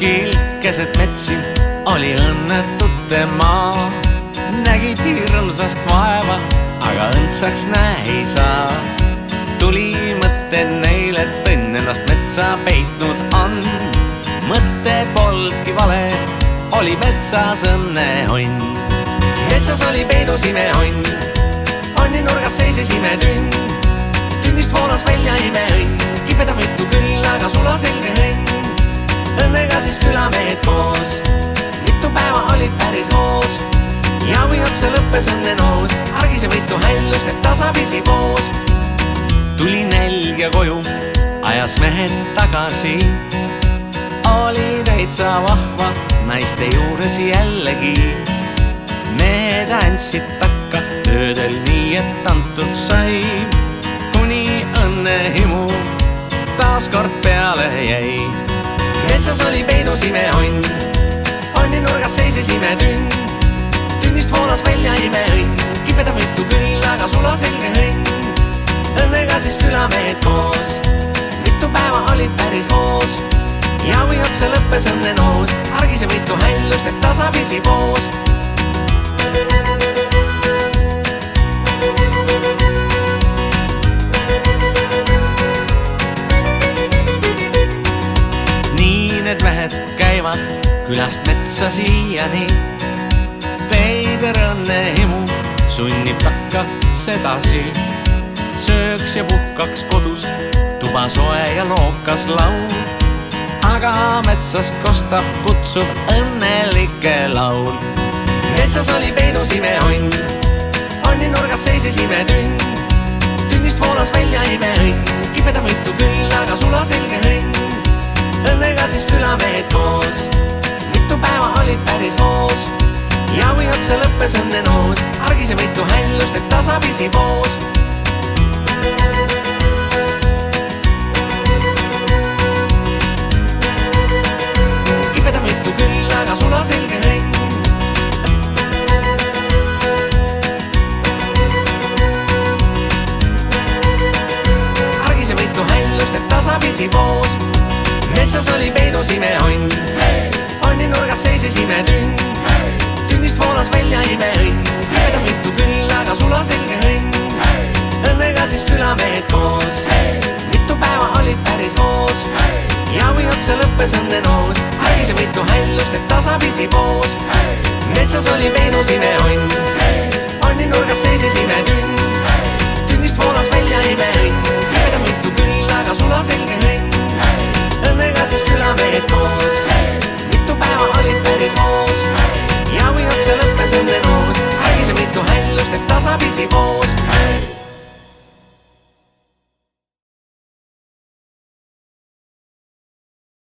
kuskil keset metsi oli õnnetute maa. Nägid hirmsast vaeva, aga õndsaks näe ei saa. Tuli mõte neil, et õnn ennast metsa peitnud on. Mõte polnudki vale, oli metsas õnneonn. Metsas oli peidus imeonn, onni nurgas seisis imetünn. Tünnist voolas välja imeõnn, kipeda võitu küll, aga sula selge õnn. Õnnega siis külamehed koos, mitu päeva olid päris hoos. Ja kui otsa lõppes õnne noos, argise võitu hällust, et tasapisi poos. Tuli nälg ja koju, ajas mehed tagasi. Oli täitsa vahva naiste juures jällegi. Mehed andsid takka töödel nii, et antud sai. Kuni õnnehimu taas kord peale jäi. Metsas oli peidus imeonn, onni nurgas seisis imetünn. Tünnist voolas välja imeõnn, kipeda võitu küll, aga sula selge õnn. Õnnega siis külamehed koos, mitu päeva olid päris hoos. Ja kui otsa lõppes õnne noos, argise võitu hällust, et tasapisi poos. Nii need mehed käivad külast metsa siiani. Veider õnnehimu sunnib takka sedasi. Sööks ja puhkaks kodus, tuba soe ja lookas laul. Aga metsast kostab, kutsub õnnelike laul. Metsas oli peidus imeonn, onni nurgas seisis imetünn. Tünnist voolas välja imeõnn, kipeda võitu küll, aga sula selge õnn. Õnnega siis külamehed koos, mitu päeva olid päris hoos. Ja kui otsa lõppes õnne noos, argise võitu hällust, et tasapisi poos. Kipeda võitu küll, aga sula selge õnn. Argise võitu hällust, et tasapisi poos. Metsas oli peidus imeonn, onni nurgas seisis imetünn. Tünnist voolas välja imeõnn, kipeda võitu küll, aga sula selge õnn. Õnnega siis külamehed koos, mitu päeva olid päris hoos. Ja kui otsa lõppes õnne noos, argise võitu hällust, et tasapisi poos. Metsas oli peidus imeonn, onni nurgas seisis imetünn. Tünnist voolas välja imeõnn, kipeda võitu küll, aga sula selge õnn. Õnnega siis külamehed koos, mitu päeva olid päris hoos. Ja kui otsa lõppes õnne noos, argise võitu hällust, et tasapisi poos.